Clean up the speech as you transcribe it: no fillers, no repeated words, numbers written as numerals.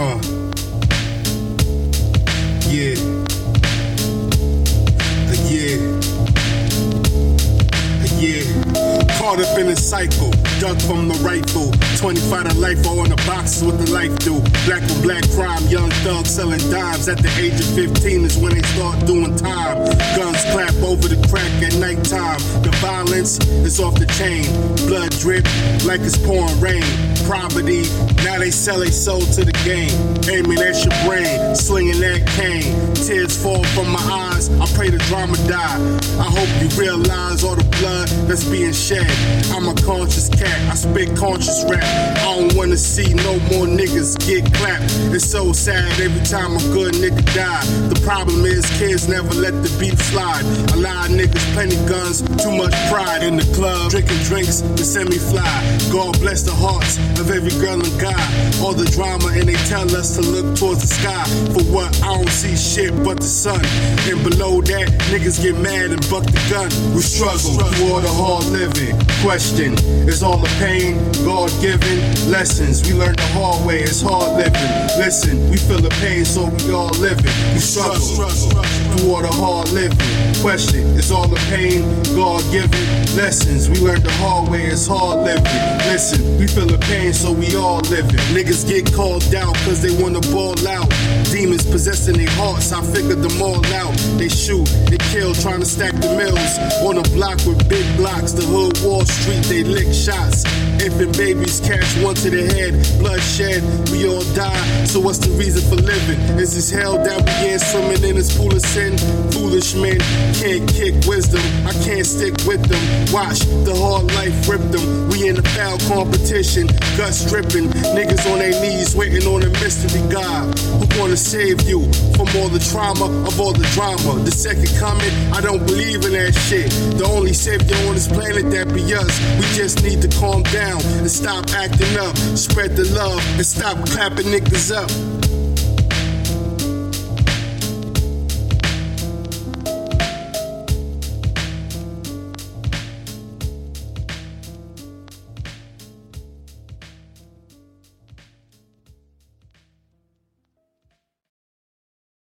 Yeah. Caught up in a cycle, duck from the rifle. 25 to life, all in the boxes with the life do. Black on black crime, young thugs selling dimes. At the age of 15 is when they start doing time. Guns clap over the crack at nighttime. The violence is off the chain. Blood drip like it's pouring rain. Poverty, now they sell their soul to the game. Aiming at your brain, slinging that cane. Tears fall from my eyes, I pray the drama die. I hope you realize all the blood that's being shed. I'm a conscious cat, I spit conscious rap. I don't wanna see no more niggas get clapped. It's so sad every time a good nigga die. The problem is kids never let the beef slide. A lot of niggas, plenty guns, too much pride in the club. Drinking drinks to send me fly. God bless the hearts of every girl and guy. All the drama and they tell us to look towards the sky. For what? I don't see shit but the sun. And below that, niggas get mad and buck the gun. We struggle through all the hard living. Question, is all the pain God-given? Lessons, we learned the hard way, it's hard living. Listen, we feel the pain so we all living. We struggle through all the hard living. Question, is all the pain God-given? Lessons, we learned the hard way, it's hard living. Listen, we feel the pain so we all living. Niggas get called out cause they wanna ball out. Demons possessing their hearts, I figured them all out. They shoot, they kill, trying to stack the mills. On a block with big blocks, the hood, Wall Street, they lick shots. Infant babies catch one to the head, bloodshed, we all die. So what's the reason for living? Is this hell that we in, swimming in this pool of sin? Foolish men can't kick wisdom, I can't stick with them. Watch the hard life rip them. We in the foul competition, guts dripping, niggas on their knees waiting on a mystery God who gonna save you from all the trauma of all the drama. The second coming, I don't believe in that shit. The only savior on this planet that be us. We just need to calm down and stop acting up. Spread the love and stop clapping niggas up.